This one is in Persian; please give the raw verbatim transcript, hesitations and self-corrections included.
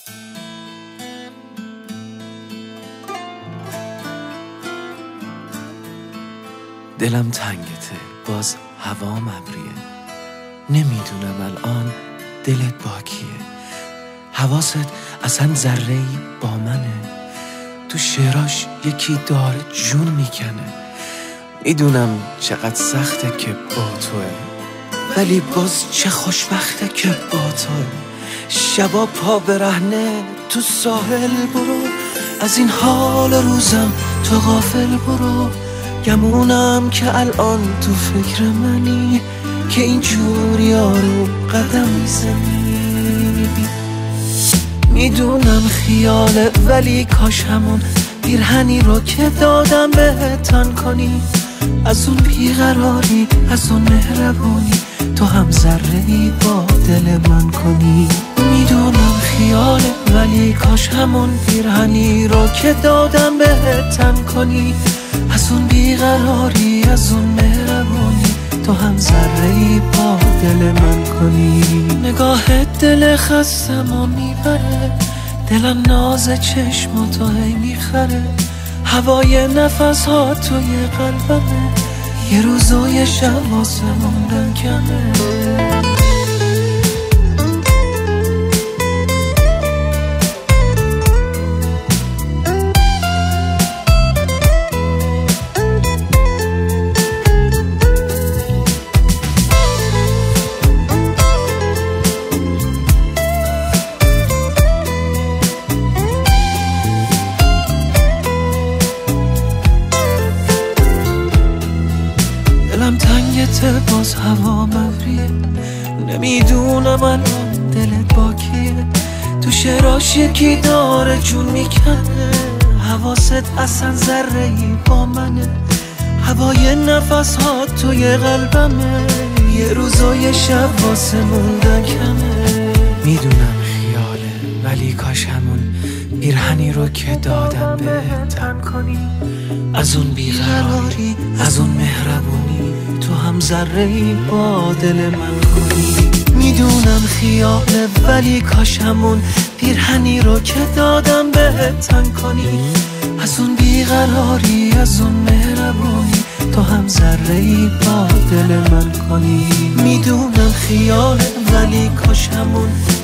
دلم تنگته، باز هوام ابریه، نمیدونم الان دلت با کیه. حواست اصلا ذره‌ای با منه، تو شعراش یکی داره جون میکنه. میدونم چقدر سخته که با توه، ولی باز چه خوشبخته که با توه. شبا پا برهنه تو ساحل برو، از این حال روزم تو غافل برو. گمونم که الان تو فکر منی، که این جوری رو قدم میزنی. میدونم خیاله ولی کاش همون پیرهنی رو که دادم بهت تن کنی. از اون بیقراری، از اون مهربونی، تو هم ذره‌ای با دل من کنی. میدونم خیاله ولی کاش همون پیرهنی رو که دادم بهت تن کنی. از اون بیقراری، از اون مهربونی، تو هم ذره‌ای با دل من کنی. نگاهت دل خستمو میبره، دلم ناز چشماتو هی میخره. هوای نفس ها توی قلبمه، یه روز و یه شب واسه موندن کمه. دلم تنگته، باز هوا مبریه، نمیدونم الان دلت با کیه. تو شعراش یکی داره جون میکنه، حواست اصلا ذره‌ای با منه. هوای نفس ها توی قلبمه، یه روز و یه شب واسه موندن کمه. میدونم خیاله ولی کاش همون پیرهنی رو که دادم بهت تن کنی. از اون بیقراری، از اون مهربونی، تو هم ذره‌ای با دل من کنی. میدونم خیاله ولی کاش همون پیرهنی رو که دادم بهت تن کنی. از اون بیقراری، از اون مهربونی، تو هم ذره‌ای با دل من کنی. میدونم خیاله ولی کاش همون